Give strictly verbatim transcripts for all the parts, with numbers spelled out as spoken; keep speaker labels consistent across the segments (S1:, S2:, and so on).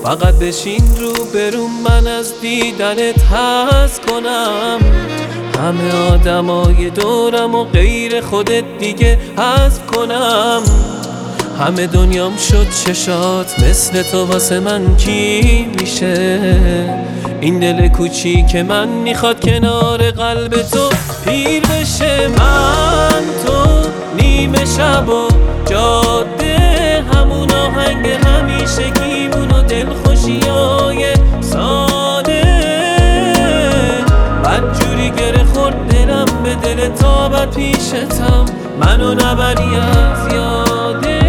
S1: فقط بشین رو بروم من از دیدنت حس کنم. همه آدمای دورم و غیر خودت دیگه حذف کنم. همه دنیام شد چشات، مثل تو واسه من کی میشه؟ این دل کوچیک من میخواد کنار قلب تو پیر بشه. من تو نیمه شب و جاده، همون آهنگ همیشه گیمون و دلخوشیای ساده. بدجوری گره خورد دلم به دل تابت پیشتم، منو نبری از یاده.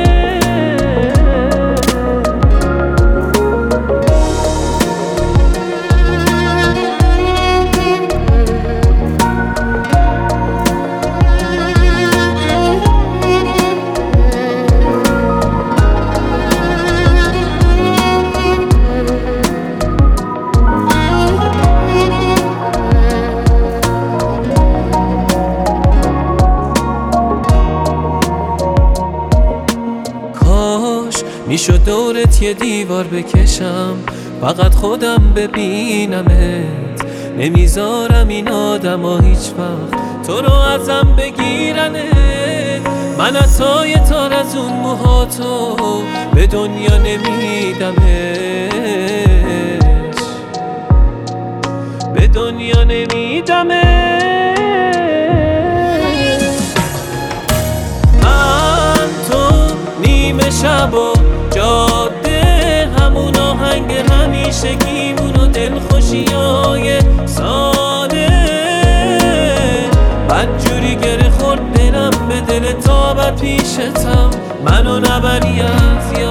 S1: میشد دورت یه دیوار بکشم، فقط خودم ببینمت. نمیذارم این آدم ها هیچ وقت تو رو ازم بگیرنت. من عطای تار از اون موهاتو به دنیا نمیدمش، به دنیا نمیدمش. من تو نیمه شب و جاده، همون آهنگ همیشه گیمون و دلخوشیای ساده. بدجوری گره خورد دلم به دل تابت پیشتم، منو نبری از